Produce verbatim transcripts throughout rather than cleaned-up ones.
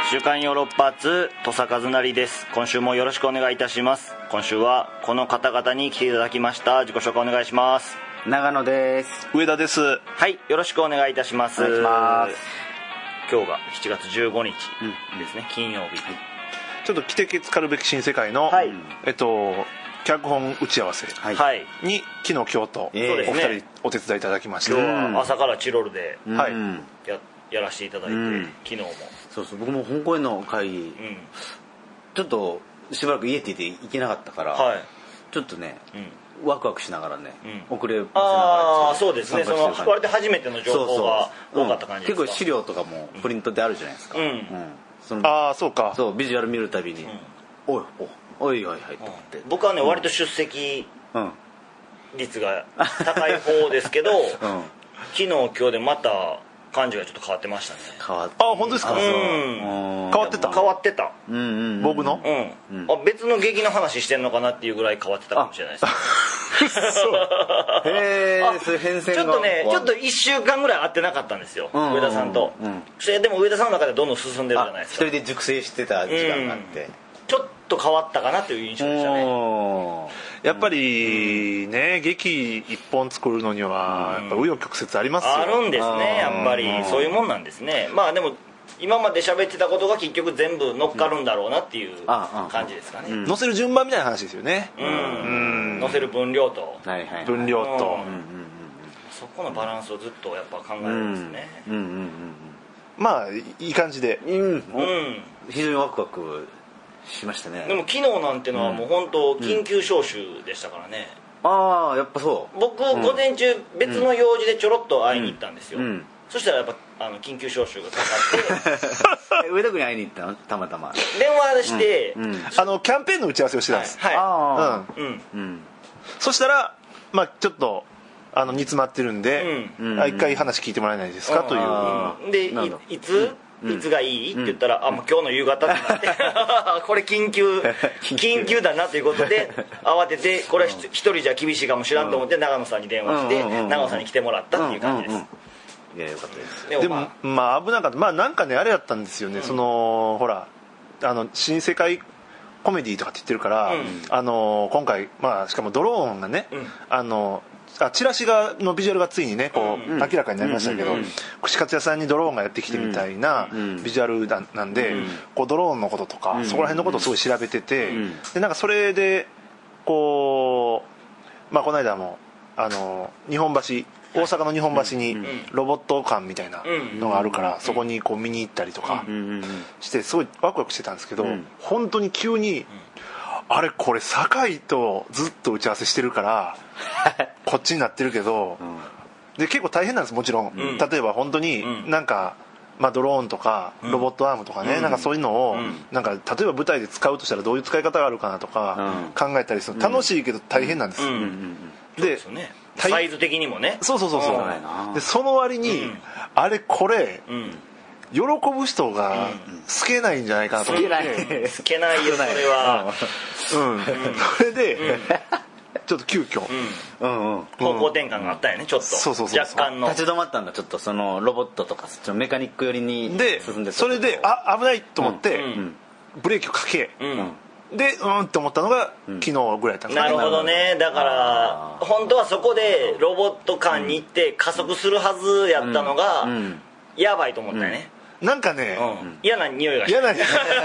週刊ヨーロッパ通土佐和成です。今週もよろしくお願いいたします。今週はこの方々に来ていただきました。自己紹介お願いします。 長野です。 上田です。 はい、よろしくお願いいたします。 お願いします。 今日がしちがつじゅうごにちですね、うん、金曜日、 ちょっと来てけつかるべき新世界の、はい、えっと脚本打ち合わせに、はい、昨日今日とお二人お手伝いいただきました。 今日は朝からチロルで、 うん、はい、 や, やらせていただいて、うん、昨日もそうそう、僕も本公演の会議、うん、ちょっとしばらく家っていて行けなかったから、はい、ちょっとね、うん、ワクワクしながらね、うん、遅ればせながら、 ああそうですね、その割と初めての情報が多かった感じですか。 うん、結構資料とかもプリントであるじゃないですか、うんうん、 そのああそうか、 そうビジュアル見るたびに、うん、おいおいおいおいはいと思って、 僕はね、うん、割と出席率が高い方ですけど、うん、昨日今日でまた感じがちょっと変わってましたね。 変わっあ本当ですか。うん、変わってた変わってた、 うんうんうん、僕の、 うんうん、あ別の劇の話してんのかなっていうぐらい変わってたかもしれないですね。そうへえ、それ変遷がちょっとねちょっといっしゅうかんぐらい会ってなかったんですよ、うんうんうん、上田さんと、うん、それでも上田さんの中でどんどん進んでるじゃないですか。 一人で熟成してた時間があって、うん、 ちょっと変わったかなという印象でしたね。 やっぱりね、うん、劇一本作るのにはやっぱ紆余曲折ありますよ。 あるんですね、やっぱりそういうもんなんですね。まあでも今まで喋ってたことが結局全部乗っかるんだろうなっていう感じですかね、うん、 載せる順番みたいな話ですよね、 うんうん、載せる分量と、 はいはいはい、分量と、うんうんうん、 そこのバランスをずっとやっぱ考えるんですね、うんうんうんうん、 まあいい感じで、うんうん、 非常にワクワクしましたね。 でも昨日なんてのはもう本当緊急招集でしたからね、 うん、ああやっぱそう。 僕午前中別の用事でちょろっと会いに行ったんですよ、うんうん、そしたらやっぱあの緊急招集がかかって上田君に会いに行ったのたまたま電話して、 うんうん、あのキャンペーンの打ち合わせをしてたんです、 はい、はい、あうんうんうん、そしたらまあちょっとあの煮詰まってるんで、うん、一回話聞いてもらえないですか、うん、という、 うん、で い, いつ、うん、いつがいいって言ったら、うん、あもう今日の夕方ってなってこれ緊急緊急だなということで慌ててこれは一人じゃ厳しいかもしらんと思って長野さんに電話して長野さんに来てもらったっていう感じです。 いやよかったです。 でも、でもまあ危なかった。まあなんかねあれやったんですよね、うん、そのほらあの新世界コメディとかって言ってるから、うん、あの今回まあしかもドローンがね、うん、あのあチラシがのビジュアルがついにねこう、うん、明らかになりましたけど、うん、串カツ屋さんにドローンがやってきてみたいなビジュアルななんで、うん、こうドローンのこととか、うん、そこら辺のことをすごい調べてて、うん、でなんかそれでこうまあこの間もあの日本橋大阪の日本橋にロボット館みたいなのがあるからそこにこう見に行ったりとかしてすごいワクワクしてたんですけど、本当に急にあれこれ堺とずっと打ち合わせしてるからこっちになってるけどで結構大変なんですもちろん。例えば本当になんかまあドローンとかロボットアームとかねなんかそういうのをなんか例えば舞台で使うとしたらどういう使い方があるかなとか考えたりする。楽しいけど大変なんです。でサイズ的にもね。 そうそうそうそう。でその割に、うん、あれこれ、うん、喜ぶ人が透けないんじゃないかなと思って。 透けないよそれは。 うん。それで、うん、ちょっと急遽、 うんうん、方向転換があったよねちょっと。 そうそうそう。 若干の立ち止まったんだちょっとそのロボットとかメカニック寄りに進んで。 でそれであ危ないと思って、うん、ブレーキをかけ。うんでうんって思ったのが昨日ぐらいだったんですね。 なるほどね。だから本当はそこでロボット館に行って加速するはずやったのがやばいと思ったよね、 うん、なんかね、 うん、嫌な匂いがして嫌な匂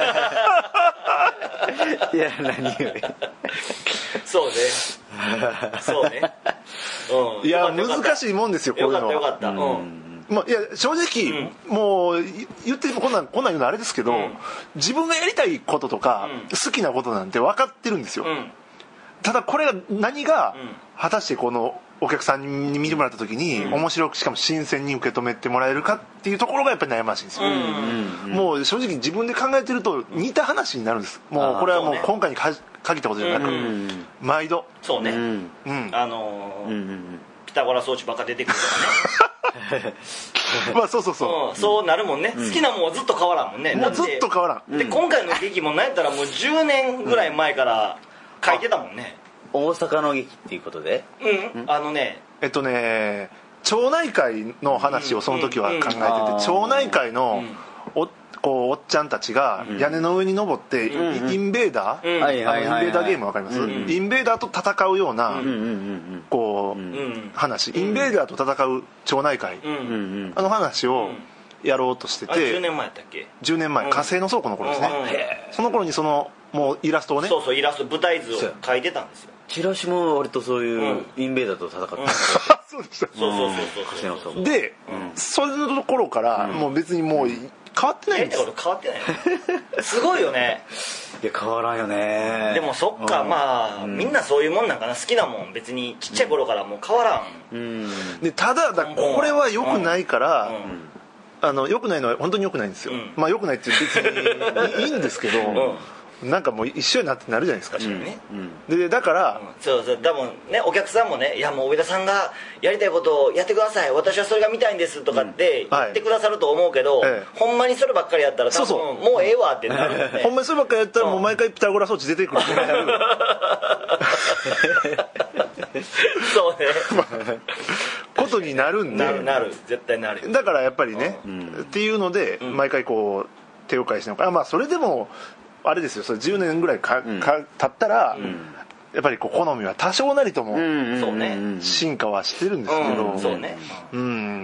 い嫌な匂いそうねそうね、 うん、いや難しいもんですよこういうのは。 よかったよかった、うん、 まあ、いや正直、うん、もう言ってもこんなんこんなん言うのあれですけど、うん、自分がやりたいこととか、うん、好きなことなんて分かってるんですよ、うん、ただこれが何が果たしてこのお客さんに見てもらった時に、うん、面白くしかも新鮮に受け止めてもらえるかっていうところがやっぱり悩ましいんですよ、うんうんうん、もう正直自分で考えてると似た話になるんです。もうこれはもう今回に限ったことじゃなく、うんうん、毎度そうね、うんうん、あのーうんうん、ピタゴラ装置ばっか出てくるとかねまあそうそうそう、 うん、そうなるもんね、うん、好きなもんはずっと変わらんもんね。 もうずっと変わらんで、うん、今回の劇も何やったらもうじゅうねんぐらい前から書いてたもんね、 うん、大阪の劇っていうことでうん、うん、あのねえっとね町内会の話をその時は考えてて、うんうん、町内会のおこうおっちゃんたちが屋根の上に登ってインベーダー、インベーダーゲームわかります？インベーダーと戦うようなこう話、インベーダーと戦う町内会、あの話をやろうとしてて、 じゅうねんまえやったっけ？ じゅうねんまえ、火星の倉庫の頃ですね。その頃にそのもうイラストをね、 そうそうイラスト舞台図を描いてたんですよ。 チラシも割とそういうインベーダーと戦ってた。 そうでした。 そうそうそうそう。 で、それの頃からもう別にもう変わってないんです。 変わってない。すごいよね。 いや変わらんよね。 でもそっか、まあみんなそういうもんなんかな。好きなもん別にちっちゃい頃からもう変わらん。 でただだこれは良くないから。あの良くないのは本当に良くないんですよ、うん、まあ良くないって別にいいんですけど、うん、なんかもう一緒になってなるじゃないですか、うんね、でだから、うん、 そうそう多分ねお客さんもねいやもう上田さんがやりたいことをやってください私はそれが見たいんですとかって言ってくださると思うけど、うんはい、ほんまにそればっかりやったら多分そうそうもうええわってなる、ね、 ほんまにそればっかりやったらもう毎回ピタゴラ装置出てくるってなるそうね、まあ、 ことになるんでなるなる絶対なるだからやっぱりね、うん、っていうので、うん、毎回こう手を返してのかまあそれでもあれですよそれじゅうねんぐらいか、うん、か経ったら、うん、やっぱりこう好みは多少なりとも進化はしてるんですけど、 うん、そうね、 うん、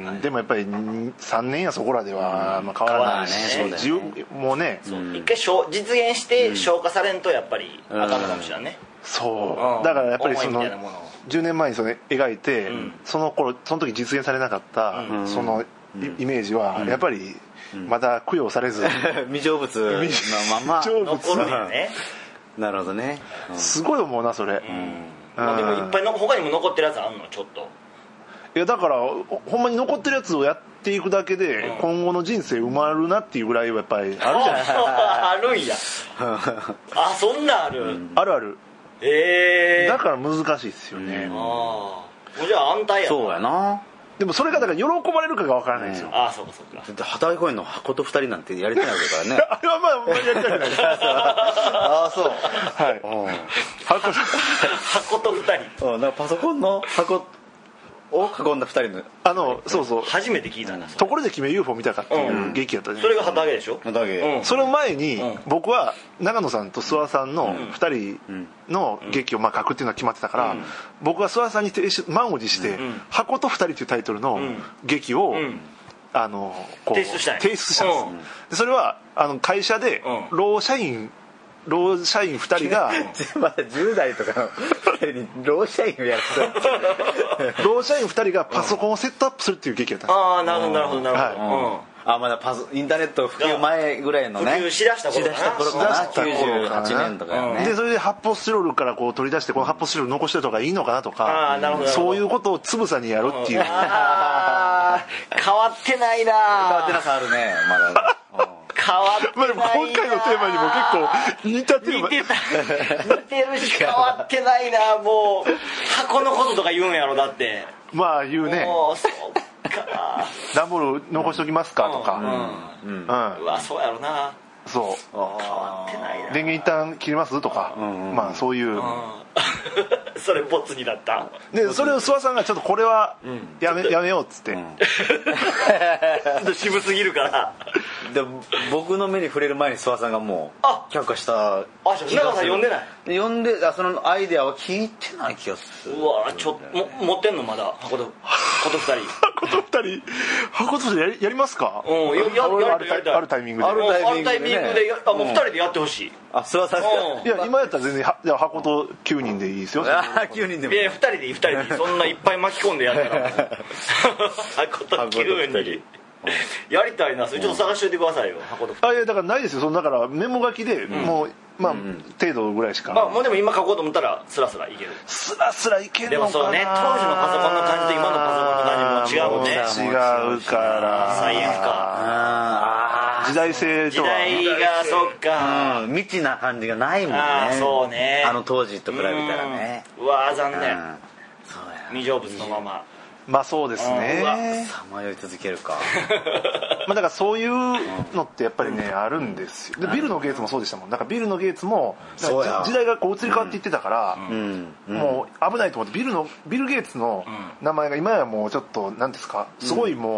はい、でもやっぱりさんねんやそこらではまあ変わらないし、ねね、もうね一回実現して消化されんとやっぱりあかんのかもしれないね、 そうだからやっぱりそのじゅうねんまえにその描いて、うん、その頃その時実現されなかった、うん、そのイメージはやっぱりまだ供養されず、うん、 未成仏のまま残るよねなるほどね、 うん、すごい思うなそれ、 うんうん、でもいっぱいの他にも残ってるやつあんのちょっといやだからほんまに残ってるやつをやっていくだけで、うん、今後の人生埋まるなっていうぐらいはやっぱりあるじゃないですかあるんやあそんなある、うん、 あるあるえー、 だから難しいですよね、 うん、ああじゃあ安泰やなそうやなでもそれがだから喜ばれるかが分からないんですよ、 うん、ああそうかそうかだって旗公園の箱と二人なんてやりたいわけだからねあれはまあやりたくないですああそうはい箱箱と二人うんなんかパソコンの箱を囲んだふたりのあのそうそう初めて聞いたなところで決め ユーフォー 見たかっていう劇やったね、 それが旗揚げでしょ旗揚げ、 うん、その前に僕は長野さんと諏訪さんのふたりの劇をまあ書くっていうのは決まってたから、うん、僕は諏訪さんに満を持して、うん、箱とふたりっていうタイトルの劇を、うん、あのこう提出したん提出したんです、うん、でそれはあの会社で労社員労社員ふたりがまだじゅう代とかのふたりに労社員をやる労社員ふたりがパソコンをセットアップするっていう劇やったんです。 ああなるほどなるほどなるほど、はいあまだパソインターネット普及前ぐらいのね普及しだした頃かなしだした頃かなきゅうじゅうはちねんとかねでそれで発泡スチロールからこう取り出してこの発泡スチロール残してるとかいいのかなとかあなるほどそういうことをつぶさにやるっていうあ変わってないな変わってなさあるねまだ変わってないな、 まあ、今回のテーマにも結構似たテーマ似てた似てるし変わってないなもう箱のこととか言うんやろだってまあ言うねもうそうか段ボール残しときますかとか、 うんうんうん、うわそうやろなそう変わってないな電源一旦切りますとか、うんうん、まあそういうそれボツになったでそれを諏訪さんがちょっとこれはやめ、うん、やめようっつって、うん、ちょっと渋すぎるからで僕の目に触れる前に諏訪さんがもう却下したあじゃあ長野さん読んでない読んであそのアイデアは聞いてない気がするうわちょも持ってんのまだ箱と箱とふたり箱とふたり箱とふたりやりやりますかうんややあるあるタイミングであるタイミングで、ね、 あもうふたりでやってほしいあ諏訪さんいや今やったら全然じゃあ箱ときゅうにんでいいですよあきゅうにんでもいやふたりでいいふたりでいいそんないっぱい巻き込んでやったら箱ときゅうにんやりたいなそれちょっと探しといてくださいよ箱とふたりあいやだからないですよそのだからメモ書きでもう、うん、まあ、うん、程度ぐらいしかまあもうでも今書こうと思ったらスラスラいけるスラスラいけるのかなでもそうね当時のパソコンの感じと今のパソコンの感じも違うもんね違うからサイエンスか時代性とは時代がそっか、 うん、未知な感じがないもんねあそうねあの当時と比べたらねうわ残念、うん、 そうや未成仏のまままあそうですねさまよい続けるかまあだからそういうのってやっぱりねあるんですよでビルのゲイツもそうでしたもんなんかビルのゲイツも時代がこう移り変わっていってたから、うんうん、もう危ないと思ってビルのビル・ゲイツの名前が今やもうちょっと何ですかすごいもう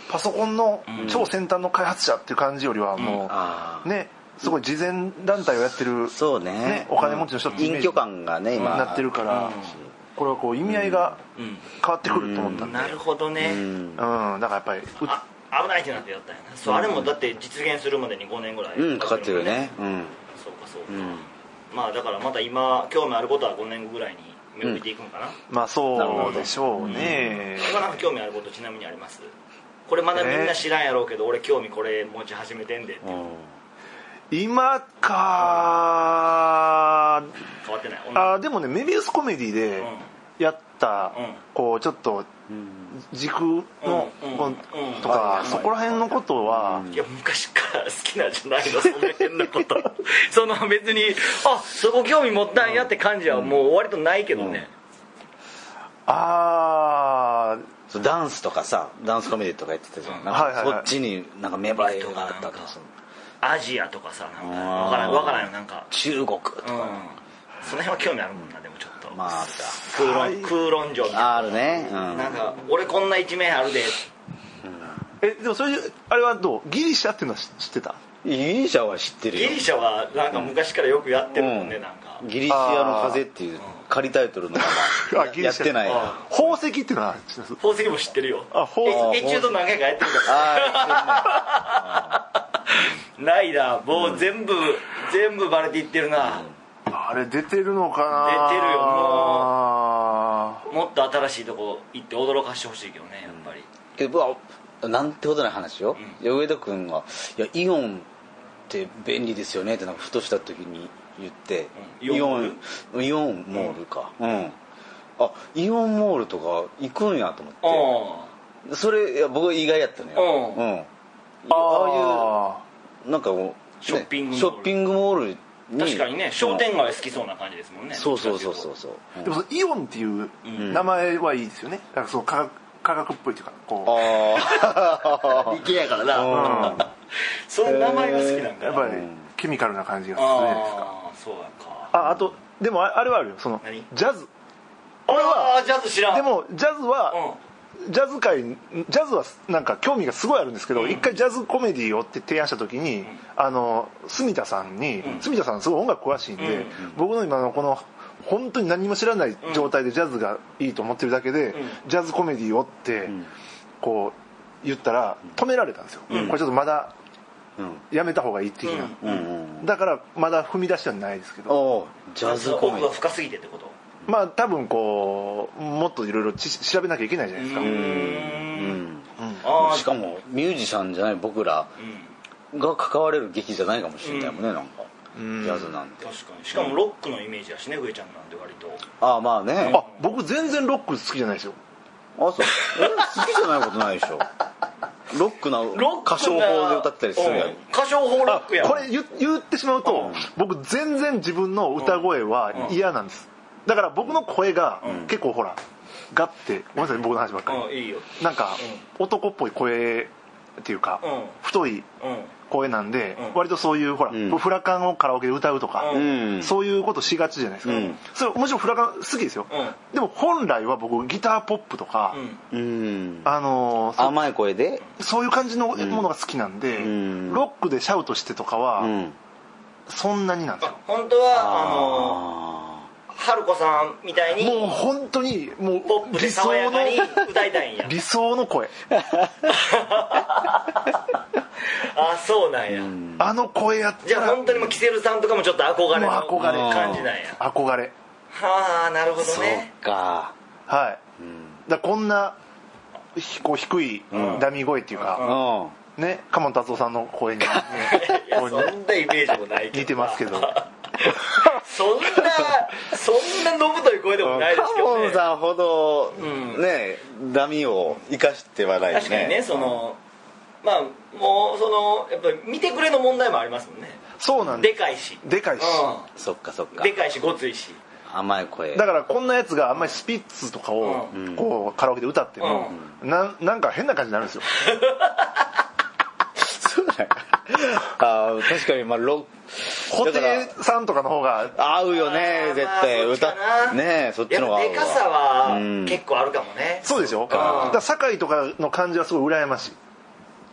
パソコンの超先端の開発者っていう感じよりはもうねすごい慈善団体をやってるそうねお金持ちの人ってイメージ隠居感がね今なってるからこれはこう意味合いが変わってくると思ったんでなるほどねうんだからやっぱり危ないってなってやったんやなそうあれもだって実現するまでにごねんぐらいうんかかってるねうんそうかそうかまあだからまた今興味あることはごねんぐらいに目を見ていくのかなまあそうでしょうね今なんか興味あることちなみにありますこれまだみんな知らんやろうけど俺興味これ持ち始めてんでって今か変わってないあでもねメビウスコメディでやったこうちょっと時空のとかそこら辺のことはいや昔から好きなんじゃないのそんな変なことその別にあそこ興味持ったんやって感じはもう割とないけどねああダンスとかさダンスコメディとかやってたじゃんなんかそっちになんか芽生えがあったとかアジアとかさなんか分からん分からんよなんか中国とかその辺は興味あるもんなでもちょっとまあ空論空論城みたいなあるねなんか俺こんな一面あるでえでもそういうあれはどうギリシャっていうのは知ってたギリシャは知ってるよギリシャはなんか昔からよくやってるもんねなんかギリシャの風っていう仮タイトルのままやってない宝石っていうのは宝石も知ってるよあ宝石エチュード何回かやってるからないなもう全部全部バレていってるなあれ出てるのかな出てるよもうもっと新しいとこ行って驚かしてほしいけどねやっぱりけどなんてことない話よ、うん、上田君が「いやイオンって便利ですよね」ってなんかふとした時に言って、うん、イオンイオンモールかうん、うん、あイオンモールとか行くんやと思ってそれいや僕意外やったのよ、うん、ああいうなんかもうショッピングモール、 ショッピングモール確かにね商店街好きそうな感じですもんねそうそうそうそうそう、 うん、でもイオンっていう名前はいいですよねだからそう科学科学っぽいというかこうああ理系やからな、うん、その名前が好きなんかやっぱりケミカルな感じがするじゃないですかああそうやかああとでもあれはあるよそのジャズ俺はジャズ知らんでもジャズは、うん、ジャズ界ジャズはなんか興味がすごいあるんですけど、うん、一回ジャズコメディをって提案した時に、うん、あの住田さんに、うん、住田さんすごい音楽詳しいんで、うん、僕の今のこの本当に何も知らない状態でジャズがいいと思ってるだけで、うん、ジャズコメディをってこう言ったら止められたんですよ、うん、これちょっとまだやめた方がいい的な、うんうん、だからまだ踏み出してはないですけどジャズコメディ奥が深すぎてってことまあ多分こうもっといろいろ調べなきゃいけないじゃないですかうん、 うんうん、しかもミュージシャンじゃない僕らが関われる劇じゃないかもしれないもんね、うん、なんかジャズなんて確かにしかもロックのイメージだしね上ちゃんなんで割とああまあねあ僕全然ロック好きじゃないですよあそう好きじゃないことないでしょロックな歌唱法で歌ったりするやん歌唱法ロックやんこれ 言, 言ってしまうと、うん、僕全然自分の歌声は嫌なんです、うん、だから僕の声が結構ほらガッてごめんなさい僕の話ばっかり、 うん、いいよなんか、うん、男っぽい声っていうか、うん、太い声なんで、うん、割とそういうほら、うん、フラカンをカラオケで歌うとか、うん、そういうことしがちじゃないですか、うん、それもちろんフラカン好きですよ、うん、でも本来は僕ギターポップとか、 うん、 あのー、甘い声でそういう感じのものが好きなんで、うん、ロックでシャウトしてとかは、うん、そんなになんですよ本当はあのー春子さんみたいにもう本当にもうポップで爽やかに歌いたいんや理想の声あそうなんや、うん、 あの声やったらじゃあ本当にもうキセルさんとかもちょっと憧れの憧れ感じなんや憧れはあなるほどねそうかはい、うん、だこんなこう低いダミ声っていうか、うん、ね鴨達夫さんの声に、ね、 いやそんなイメージもないけど似てますけどそんなそんなのぶとい声でもないですけどね。 カモンさんほど、うん、ねダミを生かしてはないね。 確かにねそのまあもうそのやっぱり見てくれの問題もありますもんね。 そうなんです。 でかいし。 でかいし。 うん、そっかそっか。 でかいしごついし。 甘い声。 だからこんなやつがあんまりスピッツとかを、うん、こうカラオケで歌っても、うん、ななんか変な感じになるんですよ。 そうだ。あ確かにまあロ布袋さんとかの方が合うよね絶対歌ねそっちの方が合うわでかさは結構あるかもね、 うん、そうでしょだから堺とかの感じはすごい羨ましい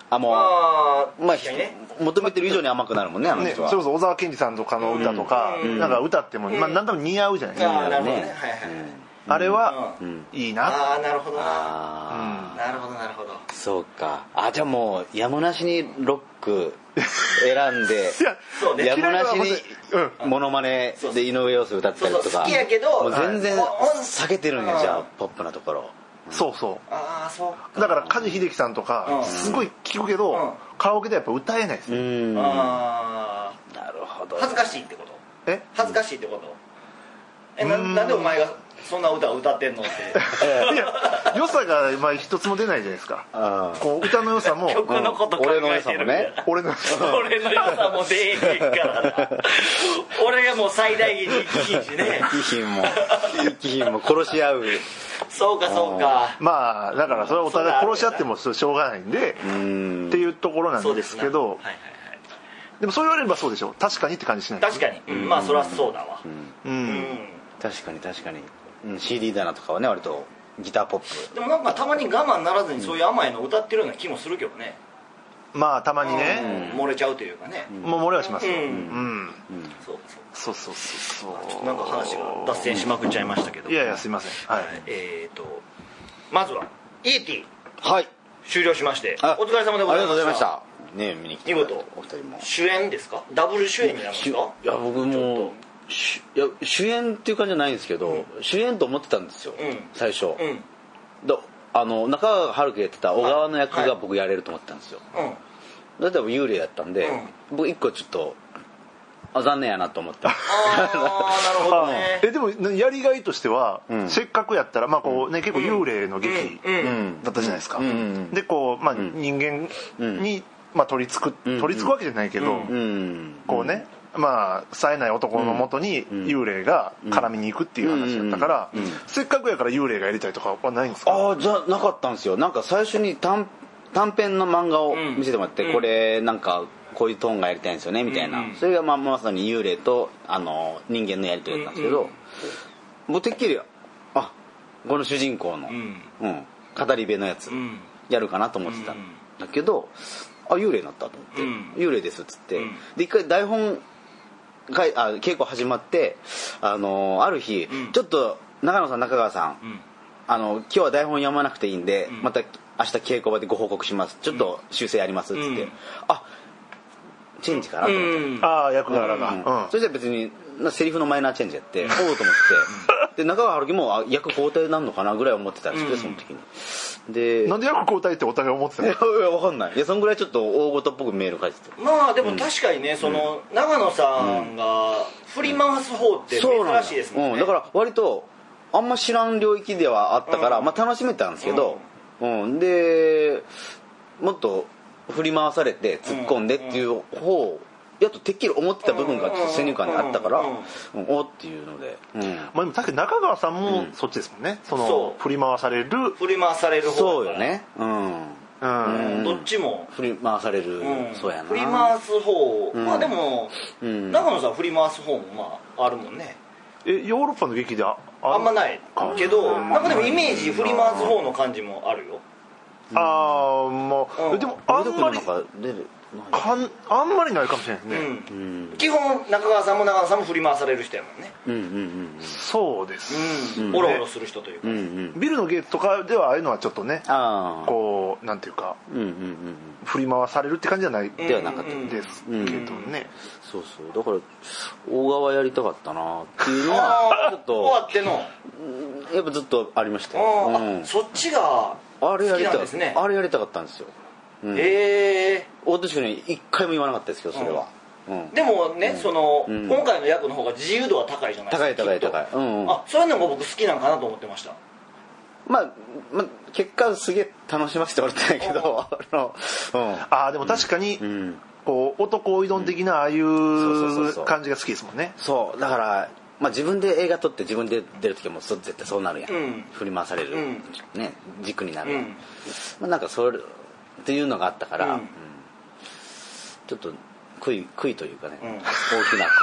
あもうあまあ、 ね、 求めてる以上に甘くなるもんねあの人は、 ね、それこそ小沢健二さんとかの歌とか、うん、なんか歌っても、うん、まあ、何でも似合うじゃないですか、 あなるほどね、はいはい、 あれは、うん、いいなああなるほどなあ、 うん、なるほどなるほどそうかあじゃあもうやむなしにロック選んでそう、ね、 やむなしにモノマネで井上陽水歌ったりとかそうそう好きやけどもう全然避けてるんやじゃあポップなところそうそうああそうかだから梶秀樹さんとかすごい聞くけど、うん、カラオケでやっぱ歌えないですようんああなるほど恥ずかしいってことえ恥ずかしいってことえ な, なんでお前がそんな歌を歌ってんのっていや良さがまあ一つも出ないじゃないですかこう歌の良さも曲のこと考えてるね俺の良さも俺の良さも出えへんからな俺がもう最大限に生きひんしね生きひんも生きひんも殺し合うそうかそうかまあだからそれはお互い殺し合ってもしょうがないんでうんっていうところなんですけど、はいはいはい、でもそう言われればそうでしょ確かにって感じしない確かに、うん、まあそりゃそうだわうん、うん、 確かに確かに、うん、シーディー 棚とかはね割とギターポップでもなんかたまに我慢ならずにそういう甘いの歌ってるような気もするけどねまあたまにね、 うん、漏れちゃうというかね、 うん、もう漏れはしますよ、うんうんうんそうそうそうそうそうなんか話が脱線しまくっちゃいましたけどいやいやすいません、はい、 えーとまずは イーティーはい終了しましてお疲れ様でございました。 ありがとうございましたね見に来て見事お二人も主演ですかダブル主演になりますか。 いや僕もいや主演っていう感じじゃないんですけど、うん、主演と思ってたんですよ、うん、最初、うん、だあの中川春樹やってた小川の役が僕やれると思ってたんですよ、はい、だって幽霊やったんで、うん、僕一個ちょっとあ残念やなと思ってああなるほどねえでもやりがいとしては、うん、せっかくやったら、まあこうね、結構幽霊の劇だったじゃないですか、うんうん、でこう、まあ、人間に、まあ、取り付く取り付くわけじゃないけど、こうねまあ冴えない男のもとに幽霊が絡みに行くっていう話だったから、せっかくやから幽霊がやりたいとかはないんですか。 ああじゃなかったんですよ。なんか最初に 短, 短編の漫画を見せてもらって、うん、これなんかこういうトーンがやりたいんですよねみたいな、うん、それがまあまさに幽霊とあの人間のやり取りだったんですけど、もうてっきりあこの主人公の、うんうん、語り部のやつやるかなと思ってたんだけど、あ幽霊になったと思って、うん、幽霊ですっつって、うん、で一回台本かいあ稽古始まって、あのー、ある日、うん、ちょっと長野さん中川さん、うん、あの今日は台本読まなくていいんで、うん、また明日稽古場でご報告しますちょっと修正ありますっつって、うん、あチェンジかなと思って、うん、 ああ役柄が、 うんうん、それじゃ別にセリフのマイナーチェンジやっておうと思ってで中川春樹も役交代なんのかなぐらい思ってたんですけど、その時にでなんで役交代ってお互い思ってたの。いや分かんない。いやそんぐらいちょっと大事っぽくメール書いてた。 まあでも確かにね、うん、その長野さんが振り回す方って珍しいですもんね、 うん、だから割とあんま知らん領域ではあったから、うん、まあ楽しめたんですけど、うんうん、でもっと振り回されて突っ込んでっていう方をやっとてっきり思ってた部分がちょっと先入観にあったから、うんうんうん、おっていうので、うん、 まあでも確かに中川さんもそっちですもんね、うん、その振り回される振り回される方そうよね、うんうんうん、どっちも振り回される、うん、そうやな振り回す方、うん、まあでも、うん、長野さん振り回す方もまああるもんね。 えヨーロッパの劇で あ, あんまないけど、うん、なんかでもイメージ振り回す方の感じもあるよ。 ああまあ、うん、でもあんまりかんあんまりないかもしれないですね、 うん、基本中川さんも長野さんも振り回される人やもんね、 うんうんうん、そうです、 うん、オロオロする人というか、うんうん、 ビルのゲートとかではああいうのはちょっとねこうなんていうか、うんうんうん、振り回されるって感じじゃないではなかったですけどね、うんうん、 そうそうだから大川やりたかったなっていうのはちょっと終わってのやっぱずっとありましたよ、 うん、そっちが好きなんですね。 あれやりたかったんですよ。 うん、へえ。 大年君に一回も言わなかったですけどそれは。 うんうん、でもね、うん、その、うん、今回の役の方が自由度は高いじゃないですか。 高い高い高い。うんうん、 あそういうのも僕好きなんかなと思ってました。 まあ、まあ、結果すげえ楽しませてもらってないけど、あの、 うん、ああでも確かに、うん、こう男依存的なああいう感じが好きですもんね。 そうだから。まあ、自分で映画撮って自分で出る時はもう絶対そうなるやん、うん、振り回される、うん、ね、軸になるやん、うん、まあ、なんかそれっていうのがあったから、うんうん、ちょっと悔い悔いというかね、うん、大きな悔い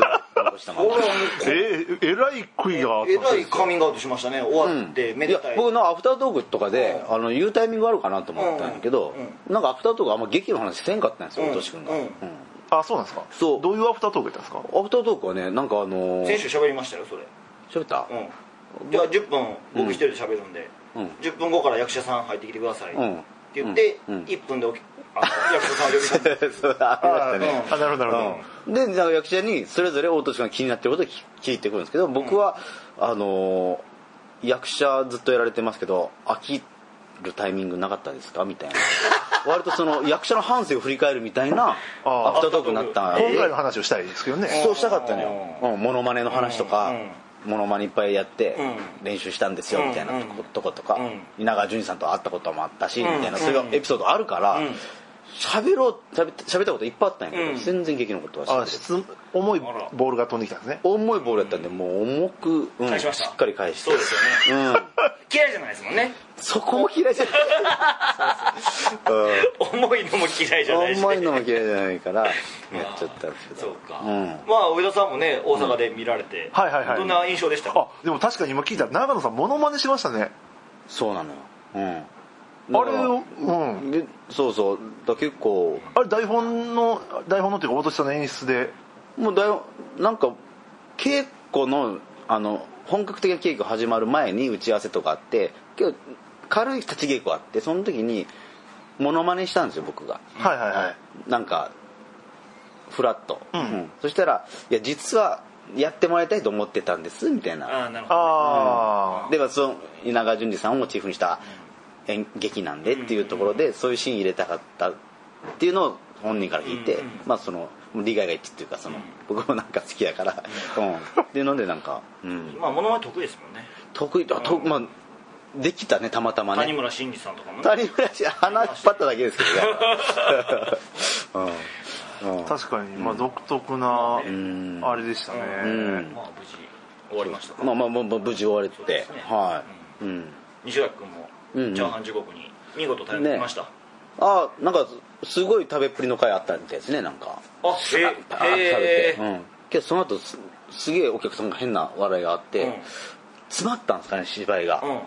ウトしたままええらい悔いがあったえらいカミングアウトしましたね終わって、めいやでたい僕のアフタートークとかで、あの言うタイミングあるかなと思ったんだけど、なんかアフタートークあんま劇の話せんかったんですよ落とし君が、 あ、そうなんですか。 そうどういうアフタートークやったんですか。 アフタートークはね、なんかあのー、 先週喋りましたよそれ。 喋った、 うん、じゃあじゅっぷん僕一人で喋るんで、うん、じゅっぷんごから役者さん入ってきてください、うん、って言って、うん、いっぷんであの役者さんを呼び込むそうだあったね、 あ、なるほどなるほど、でなんか役者にそれぞれ大年が気になってることを聞いてくるんですけど、僕は、うん、あのー、役者ずっとやられてますけど飽きるタイミングなかったですかみたいな割とその役者の半生を振り返るみたいなアフタートークになった今回の話をしたいですけどね。 そうしたかったのよ、うん、モノマネの話とか、モノマネいっぱいやって練習したんですよみたいなとことか、稲川淳二さんと会ったこともあったしみたいな、そういうエピソードあるから喋ろう喋ったこといっぱいあったんやけど、全然劇のことはあ質重いボールが飛んできたんですね。 重いボールやったんでもう重く、うん、しっかり返して。 そうですよね、うん、嫌いじゃないですもんね。 そこも嫌いじゃない重いのも嫌いじゃないし、 重いのも嫌いじゃないからやっちゃったんですけど。 そうか、うん、まあ上田さんもね大阪で見られて、 はいはいはい、 どんな印象でしたか。 あでも確かに今聞いたら長野さんモノマネしましたね。 そうなのよ、うんあれを、うん、 でそうそうだ結構あれ台本の台本のっていうか大年さんの演出でもう台本なんか稽古のあの本格的な稽古始まる前に打ち合わせとかあって結構軽い立ち稽古あって、その時にモノマネしたんですよ僕が。 はいはいはい。 なんかフラット、うんうん、そしたらいや実はやってもらいたいと思ってたんですみたいな。 ああなるほど、ね、あでもその稲川淳二さんをモチーフにした演劇なんでっていうところでそういうシーン入れたかったっていうのを本人から聞いて、まあその利害が一致っていうかその僕もなんか好きやからうんっていうのでなんか、うん、 まあ物は得意ですもんね。 得意だと、まあできたねたまたまね。 谷村新司さんとかもね。 谷村新司鼻引っ張っただけですけどね、 うんうん、確かにまあ独特なあれでしたね、うん、 まあ無事終わりましたか。 まあまあまあ無事終われて、ね、はい、うん、 西垣君もチャーハン地獄に見事食べてきました、ね、 あなんかすごい食べっぷりの回あったみたいですね。なんかあへえパーッと食べて、うん、けどその後 す, すげえお客さんが変な笑いがあって、うん、詰まったんですかね芝居が、うん、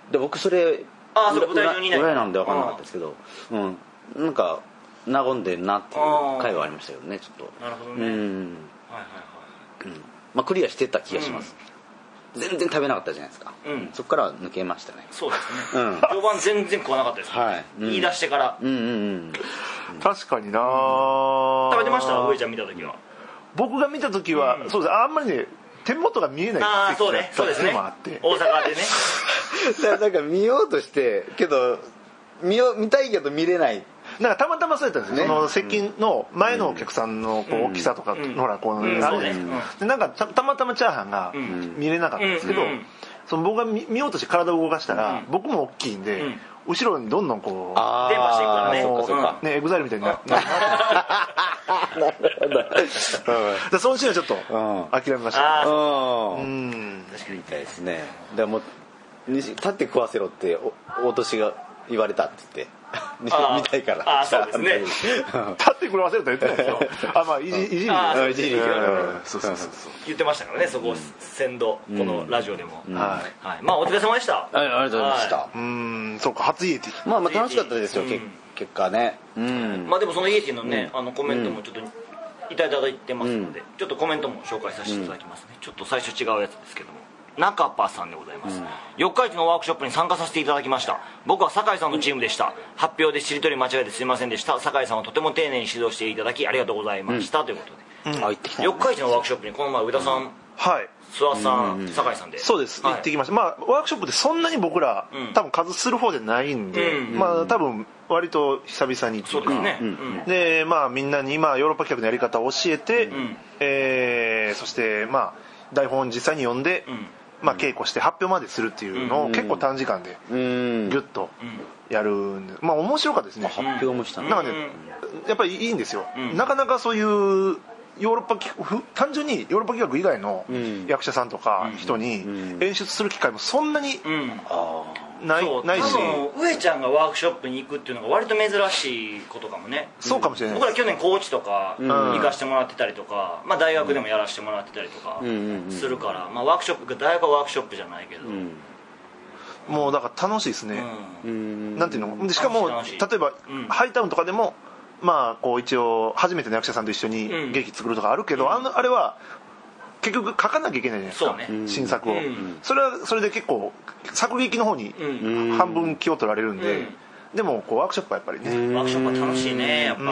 で僕それあそれ舞台上にいない裏なんで分かんなかったですけど、うん、なんか和んでんなっていう回はありましたけどねちょっと。 なるほどね、うん、はいはいはい、 うん、まあクリアしてた気がします、うん、全然食べなかったじゃないですか、うん、そこから抜けましたね。 そうですね、うん、序盤全然食わなかったですね、はい、うん、言い出してから、うんうんうん、 確かにな、 食べてました上ちゃん見た時は。 僕が見た時は、うん、そうですあんまりね手元が見えないあそうねそうですね大阪でねなんか見ようとしてけど 見, よ見たいけど見れない。 なんかたまたまそうやったんですよ、ね、その席の前のお客さんのこう大きさとか、うん、ほらこう、うん、あるじゃないですか、うん、でなんか た, たまたまチャーハンが見れなかったんですけど、うん、その僕が 見, 見ようとして体を動かしたら、うん、僕も大きいんで、うん、後ろにどんどんこう電波していくからね、 そうかそうか、ねエグザイルみたいになるななるほどそのシーンはちょっと諦めました。 うん、確かに痛いですね。でも立って食わせろって大年が言われたって言って見たいから。 あそうですね立って食わせろって言ってないですよ。あまあいじいじりいじりそうそうそう言ってましたからねそこ先導このラジオでも。はいまあお疲れ様でした。 ありがとうございました。 うんそうか初イエティまあまあ楽しかったですよ結果ね。 まあでもそのイエティのねあのコメントもちょっといただいてますのでちょっとコメントも紹介させていただきますね。ちょっと最初違うやつですけども中パさんでございます、うん、四日市のワークショップに参加させていただきました。僕は酒井さんのチームでした。発表でしりとり間違えてすいませんでした。酒井さんはとても丁寧に指導していただきありがとうございました、うん、ということで、うん、四日市のワークショップにこの前上田さん、うん、はい諏訪さん、うん、酒井さんでそうです、はい、行ってきました。まあワークショップでそんなに僕ら、うん、多分数する方じゃないんで、うん、まあ多分割と久々にそうですね、うん、 でまあみんなに今ヨーロッパ企画のやり方を教えて、うんえー、そしてまあ台本を実際に読んで、うんまあ、稽古して発表までするっていうのを結構短時間でギュッとやるんでまあ面白かったですね。 発表もしたね。 なんかねやっぱりいいんですよ、うん、なかなかそういうヨーロッパ企単純にヨーロッパ企画以外の役者さんとか人に演出する機会もそんなにない、ないし、 多分上ちゃんがワークショップに行くっていうのが割と珍しいことかもね。 そうかもしれない。 僕ら去年高知とか行かしてもらってたりとか、まあ、大学でもやらせてもらってたりとかするから、まあ、ワークショップ大学はワークショップじゃないけど、 もうだから楽しいですね、うん、なんていうので、しかも例えば、うん、ハイタウンとかでもまあこう一応初めての役者さんと一緒に劇作るとかあるけど、うん、あのあれは結局書かなきゃいけないじゃないですか、ね、新作を、うん、それはそれで結構作劇の方に半分気を取られるんで、うん、でもこうワークショップはやっぱりね、 ワークショップは楽しいね、やっぱ、うん、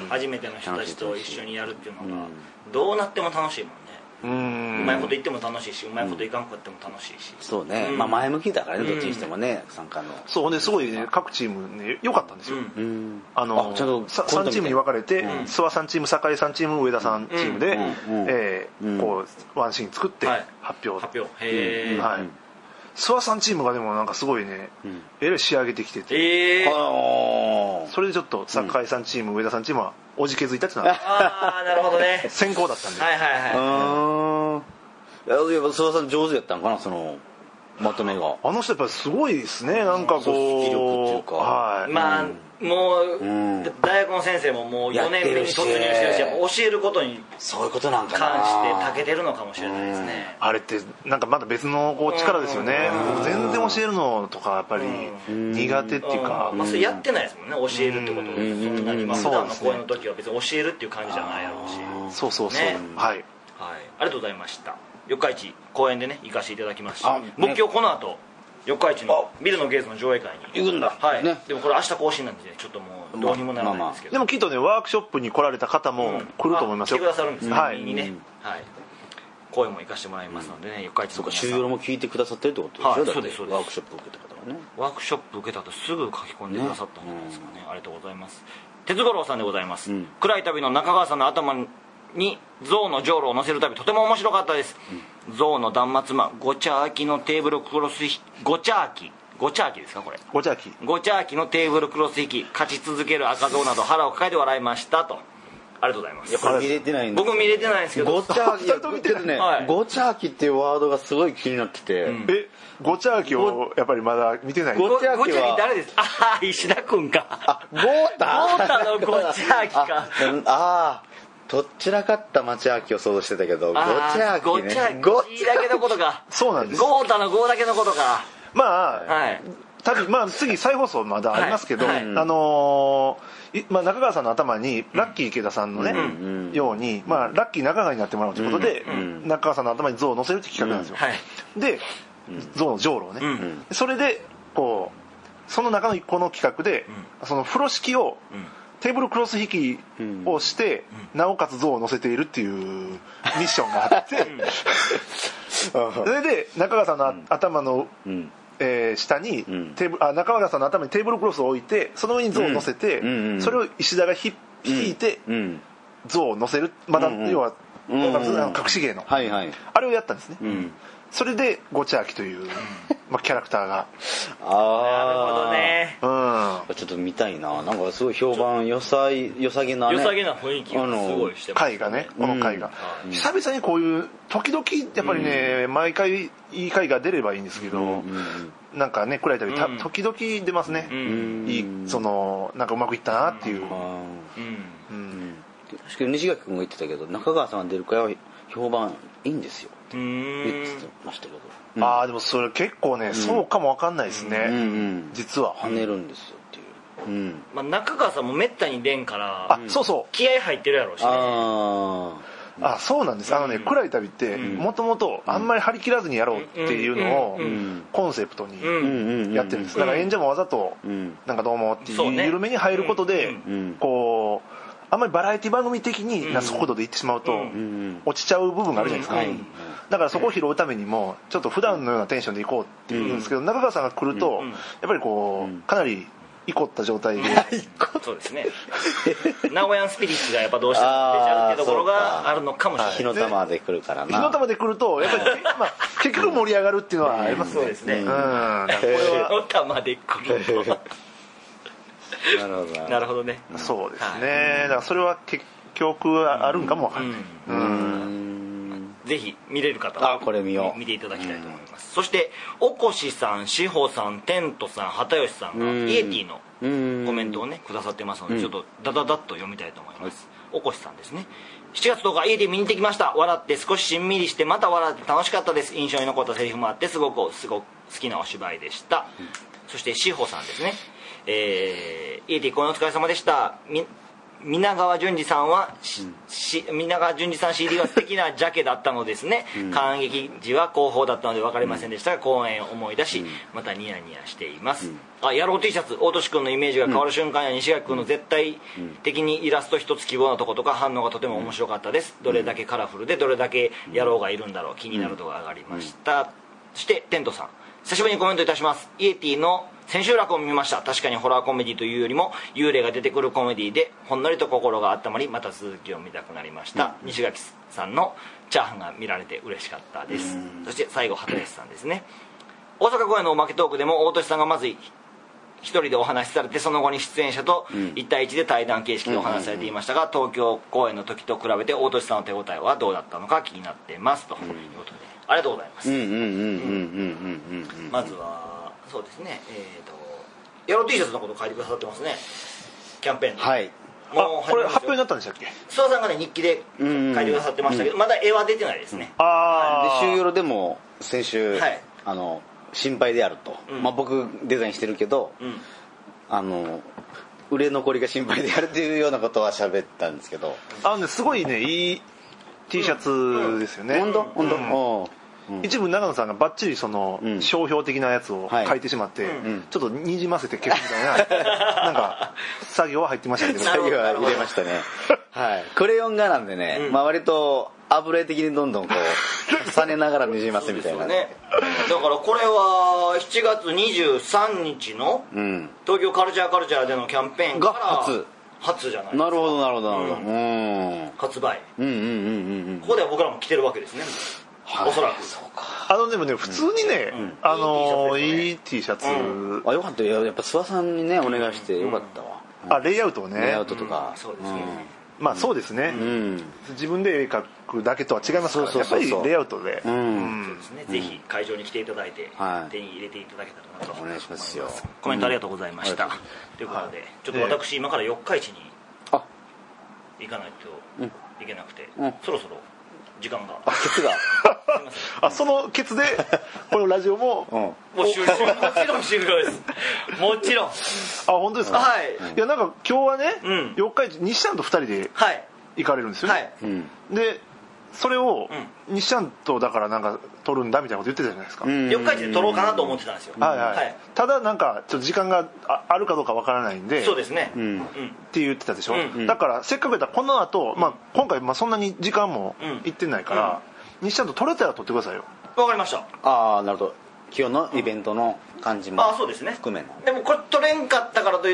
初めての人たちと一緒にやるっていうのがどうなっても楽しいもんね。うまいこと言っても楽しいし、うまいこといかんかっても楽しいし、 そうね、うん、まあ前向きだからね、どっちにしてもね、参加のそうね、すごいね、各チームね良かったんですよ、うん、あのあちゃんとさんチームに分かれて、うん、諏訪さんチーム、酒井さんチーム、上田さんチームで、うんえーうん、こうワンシーン作って発表、 発表へえ、 はい、諏訪さんチームがでもなんかすごいね、うん、えらい仕上げてきてて、えー、それでちょっと酒井さんチーム、上田さんチームはおじけづいたってなる。 ああなるほどね。 先行だったんで。 はいはいはい。 うん。いや須田さん上手やったんかな、そのまとめが。 あの人やっぱりすごいですね、なんかこう。 引き力っていうか。 はい。 まあ、うんもう、うん、大学の先生ももうよねんめに突入してるし、教えることにそういうことなんかな関して長けてるのかもしれないですね。 あれってなんかまだ別のこう力ですよね。僕全然教えるのとかやっぱり苦手っていうか、 まあそれやってないですもんね、教えるってことをそんなに、まあ普段の講演の時は別に教えるっていう感じじゃないやろうし、 そうそうそう、 ね、 はい、はい、 ありがとうございました。四日市公演でね行かせていただきますし、僕今日この後四日市のビルのゲートの上映会に行くんだ、 はいね、でもこれ明日更新なんで、ね、ちょっともうどうにもならないんですけど、 まあまあ、でもきっとねワークショップに来られた方も来ると思いますよ、 うん、来てくださるんですね、はい、にね、はい、公演も行かせてもらいますのでね、四日市の皆さん、 修行も聞いてくださってるってことでしょ、はい、 そうですそうです。 ワークショップ受けた方はね、 ワークショップ受けたとすぐ書き込んでくださったんじゃないですかね、ありがとうございます。鉄五郎さんでございます、うん、暗い旅の中川さんの頭に象のじょうろを乗せる旅、とても面白かったです、うん、象の断末魔ごちゃあきのテーブルクロス引き、ごちゃあきごちゃあきですか、これごちゃあきごちゃあきのテーブルクロス引き、勝ち続ける赤象など腹を抱えて笑いましたと。ありがとうございます。いやこれ見れてないんで僕見れてないんですけど、 ごちゃあきね、はい、ごちゃあきっていうワードがすごい気になってて、うん、 えごちゃあきをやっぱりまだ見てない。 ごちゃあきは誰です？ああ石田君か。 あゴータゴータのごちゃあきか。 ああどちらかった町あきを想像してたけど、ごちゃあきね、 ごちゃあきだけのことか。 そうなんです。 ゴータのゴーだけのことか。 まあ、はい、旅まあ次再放送まだありますけど、はいはい、あのーまあ、中川さんの頭にラッキー池田さんのね、うん、ように、まあ、ラッキー中川になってもらうということで、うん、中川さんの頭に象を乗せるって企画なんですよ、うんはい、で象のじょうろをね、うん、それでこうその中の一個の企画で、うん、その風呂敷を、うんテーブルクロス引きをして、うん、なおかつ象を乗せているっていうミッションがあってそれで中川さんの頭の、うんえー、下に、うん、テーブルあ中川さんの頭にテーブルクロスを置いてその上に象を乗せて、うん、それを石田がひ引いて、うん、象を乗せるまだ、うん、要は、うん、隠し芸の、はいはい、あれをやったんですね、うんそれでごちゃあきという、まあ、キャラクターがああなるほどね、 うん、ちょっと見たいな。なんかすごい評判よさいよさげなねよさげな雰囲気がすごいしてます、 ね、回がねこの回が、うん、久々にこういう時々やっぱりね、うん、毎回いい回が出ればいいんですけど、うん、なんかね暗い旅、うん、時々出ますね、うん、いいそのなんかうまくいったなっていう、うんうんうん、確かに西垣君も言ってたけど中川さんが出る回は評判いいんですよって言ってましたけど、 うん、ああでもそれ結構ね、うん、そうかも分かんないですね、うんうん、実は跳ねるんですよっていう、うんまあ、中川さんもめったに出んからあそうそう気合入ってるやろうしねああそうなんです。あのね、暗い旅ってもともとあんまり張り切らずにやろうっていうのをコンセプトにやってるんです。だから演者もわざとなんかどうもっていう緩めに入ることでこうあんまりバラエティ番組的にな速度でいってしまうと落ちちゃう部分があるじゃないですか。だからそこを拾うためにもちょっと普段のようなテンションでいこうっていうんですけど、中川さんが来るとやっぱりこうかなりイコった状態でそうですね名古屋スピリッツがやっぱどうしても出ちゃうっていうところがあるのかもしれない。 火の玉で来るからな。 火の玉で来るとやっぱり、まあ、結局盛り上がるっていうのはありますね。 そうですね、うん、これは火の玉で来るとなるほどなるほどね。 そうですね、だからそれはけ記憶あるんかもわかんない、 うんうん、ぜひ見れる方はあこれ見よう見ていただきたいと思います。そしておこしさん、しほさん、テントさん、畑吉さんがイエティのコメントをねくださってますので、ちょっとダダダッと読みたいと思います。おこしさんですね。しちがつとおかイエティ見に行ってきました。笑って少ししんみりしてまた笑って楽しかったです。印象に残ったセリフもあってすごくすごく好きなお芝居でした、うん、そしてしほさんですね。えー、イエティ公演お疲れ様でした。み皆川淳二さんは、うんし皆川淳二さん シーディー は素敵なジャケだったのですね、うん、感激時は後方だったので分かりませんでしたが、うん、公演を思い出し、うん、またニヤニヤしています、うん、あ野郎 T シャツ大俊君のイメージが変わる瞬間や西垣君の絶対的にイラスト一つ希望のとことか反応がとても面白かったです。どれだけカラフルでどれだけ野郎がいるんだろう、気になる度が上がりました、うん、そしてテントさん、久しぶりにコメントいたします。イエティの千秋楽を見ました。確かにホラーコメディというよりも幽霊が出てくるコメディでほんのりと心が温まり、また続きを見たくなりました、うん、西垣さんのチャーハンが見られて嬉しかったです、うん、そして最後畑吉さんですね。大阪公演のおまけトークでも大俊さんがまず一人でお話しされて、その後に出演者といち対いちで対談形式でお話しされていましたが、東京公演の時と比べて大俊さんの手応えはどうだったのか気になってますということで、ありがとうございます。まずはそうですね、えーとヤロー T シャツのことを書いてくださってますね、キャンペーンで。 はい、 もうこれ発表になったんでしたっけ。 諏訪さんがね日記で書いてくださってましたけど、まだ絵は出てないですね、 うん、ああで週夜でも先週、はい、あの心配であると、うん、まあ、僕デザインしてるけど、うん、あの売れ残りが心配であるっていうようなことは喋ったんですけど、 あのねすごいねいい T シャツですよね。 本当本当。 一部長野さんがバッチリその商標的なやつを書いてしまって、はい、ちょっとにじませて消すみたいななんか作業は入ってましたけど作業は入れましたねはい、クレヨン画なんでね、うん、まあ、割と油絵的にどんどんこう重ねながらにじませみたいな、ね、 だからこれはしちがつにじゅうさんにちの東京カルチャーカルチャーでのキャンペーンからが初初じゃないですか。なるほどなるほどなるほど、うんうん発売、 うんうんうんうん、 ここでは僕らも着てるわけですね、はい、おそらく。そうか。 あのでもね普通にね、うん、あのいい T シャツ、 うん、あよかった。やっぱ諏訪さんにねお願いしてよかったわ、 うん、あレイアウトをねレイアウトとか、 うん、そうですね、 うん、まあそうですね、うん、自分で絵描くだけとは違いますから、やっぱりレイアウトで、 うんうん、そうですね、ぜひ会場に来ていただいて、うん、手に入れていただけたらなとお願いしますよ。 コメントありがとうございました、うん、ということでちょっと私今から四日市に行かないといけなくて、うん、そろそろ時間があケツがあそのケツでこのラジオも、 うん、もう終了もちろん終了ですもちろん。あ本当ですか。 はい、 いやなんか今日はね、うん、四日市西ちゃんと二人で行かれるんですよね、はいはい、でそれを、うん、西ちゃんとだからなんか撮るんだみたいなこと言ってたじゃないですか。 四日市で撮ろうかなと思ってたんですよ、 はいはいはい、ただなんかちょっと時間が あ, あるかどうかわからないんで。 そうですね、 うん、って言ってたでしょ、うん、だからせっかくやったらこの後、まあ今回まあそんなに時間もいってないから、うん、西ちゃんと撮れたら撮ってくださいよ。 わかりました。 ああなるほど。今日のイベントの感じも含めの、 でもこれ取れんかったからといって、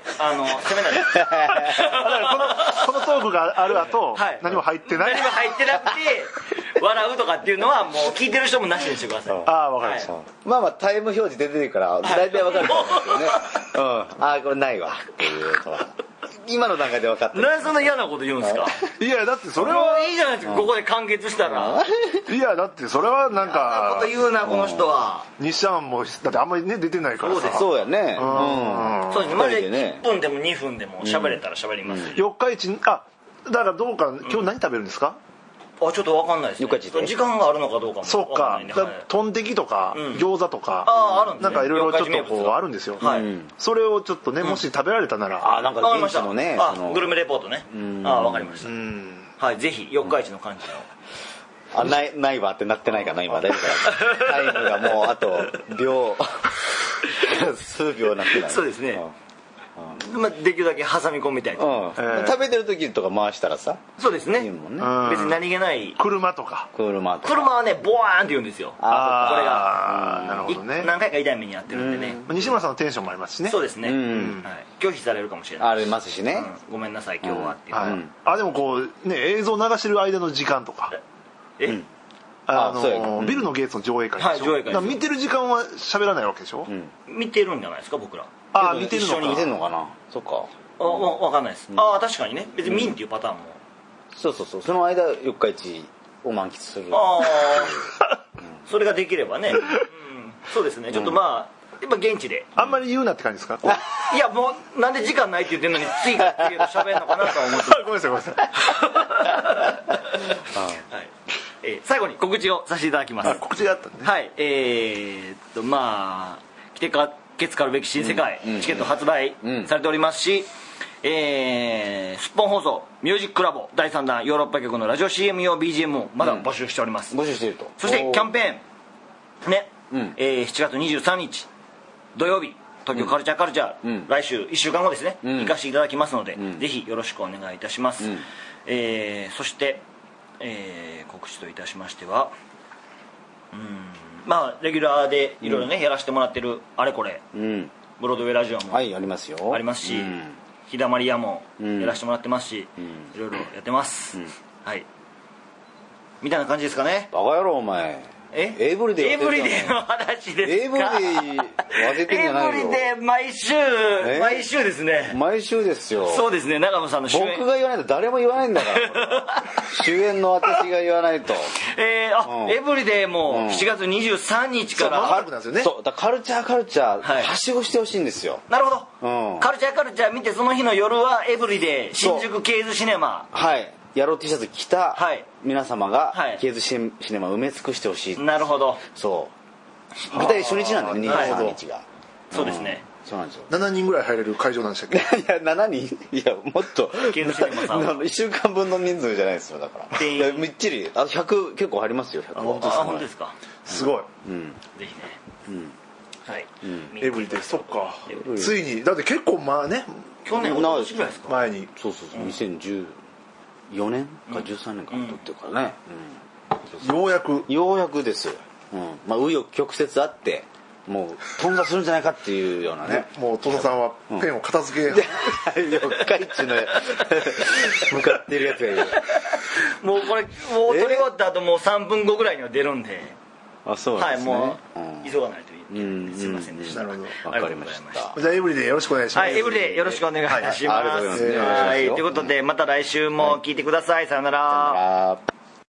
うん、あの責めないですだからこの, このトークがある後、はい、何も入ってない何も入ってなくて笑うとかっていうのはもう聞いてる人もなしにしてください。 ああ分かりました、 はい、まあまあタイム表示出てるから大体分かると思うんですよね、うん、ああこれないわっていうのは今の段階で分かってる。 何でそんな嫌なこと言うんですか。 いやだってそれはいいじゃないですか、ここで完結したら。 いやだってそれはなんかそんなこと言うなこの人は。 西ちゃんもだってあんまりね出てないからさ。 そうやね、 うん、そうですね。まだいっぷんでもにふんでも喋れたら喋りますよ。 四日市あだからどうか今日何食べるんですか。 あちょっと分かんないですね。時間があるのかどうかもそうか、トンテキとか餃子とか、 ああなんかいろいろちょっとこうあるんですよ。それをちょっとねもし食べられたなら、 あなんか現地のねグルメレポートね、あ分かりました。はいぜひ四日市の感じのあないないわってなってないかな今大丈夫か。タイムがもうあと秒数秒なってない。 そうですね。まあ、できるだけ挟み込みたいと、うんえー、食べてる時とか回したらさそうですね、いいもんね、別に何気ない車とか車とか車はねボワーンって言うんですよ。 あこれがあなるほどね何回か痛い目にやってるんでね、 うん、西村さんのテンションもありますしね。 そうですね、うんはい、拒否されるかもしれないありますしね、 うん、ごめんなさい今日はっていう、うんはい、あでもこうね映像流してる間の時間とかえ、うんあのビルのゲーツの上映会でしょ、はい、上映会見てる時間は喋らないわけでしょ、うん、 見てるんじゃないですか僕ら。 あ見てるのか見てるのかな。そっかあ分かんないです、うん、あ確かにね別に見んっていうパターンもそうそうそう、その間四日市を満喫する。 ああ、うん、それができればね、うん、そうですね。ちょっとまあやっぱ現地であんまり言うなって感じですか？ いやもうなんで時間ないって言ってるのに次がっていうの喋るのかなとは思ってごめんなさいごめんなさいはい、えー、最後に告知をさせていただきます。 告知があったんで、ね、 はいえー、っとまあ来てかけつかるべき新世界、うん、チケット発売されておりますし、うんえー、すっぽん放送ミュージックラボだいさんだんヨーロッパ局のラジオ シーエム 用 ビージーエム をまだ募集しております、 うん、募集していると。 そしてキャンペーンね、うんえー、しちがつにじゅうさんにち土曜日東京カルチャーカルチャー、うん、来週いっしゅうかんごですね、うん、行かせていただきますので、うん、ぜひよろしくお願いいたします、うんえー、そして、えー、告知といたしましてはうんまあレギュラーでいろいろね、うん、やらせてもらってるあれこれ、うん、ブロードウェイラジオも、 はい、ありますよありますし、うん日だまり屋もやらせてもらってますし、うん、いろいろやってます、うん、はいみたいな感じですかね。 バカ野郎お前えエイブリデイエイブリデイの話ですか？ エイブリデイ忘れてんじゃないよ。 エイブリデイ毎週毎週ですね。 毎週ですよ。 そうですね。長野さんの主演僕が言わないと誰も言わないんだから主演の私が言わないとえー、あ、うん、エイブリデイもしちがつにじゅうさんにちから、 そうなんですよね。 そうだカルチャーカルチャー、はい、はしごしてほしいんですよ。 なるほど、 うん、 カルチャーカルチャー見てその日の夜はエイブリデイ新宿ケーズシネマはいヤロー T シャツ着た皆様がケーズシネマ埋め尽くしてほしい。 なるほど。 そう舞台初日なんだよねにじゅうさんにちが。 そうですね、 うん、そうなんですよ。 ななにんぐらい入れる会場なんでしたっけ？ いやななにんいやもっとケーズシネマさんいっしゅうかんぶんの人数じゃないですよだからいやみっちりあひゃく結構入りますよひゃく。 あ本当ですか。あ本当ですか。 すごい、 うん、 ぜひね、 うんはい、 うん、エブリデイそっかついにだって結構まあね去年おととしぐらいですか前にそうそうそう、うん、にせんじゅうよねんかじゅうさんねんから撮ってるからね、 うんうん、ようやくようやくです、うんまあ、紆余曲折あってもう頓挫するんじゃないかっていうようなねもう戸田さんはペンを片付け、うん、 四日市の向かってるやつがいるもうこれもう撮り終わった後もうさんぷんごぐらいには出るんであそうなんですね、 はいもう、 うん、 急がないといい、うん、すいませんでした。 なるほどわかりました。 じゃあエブリデイよろしくお願いします。 はいエブリデイよろしくお願いします。 はい、ありがとうございます、 はいということでまた来週も聞いてください、はい、さよなら。 さよなら。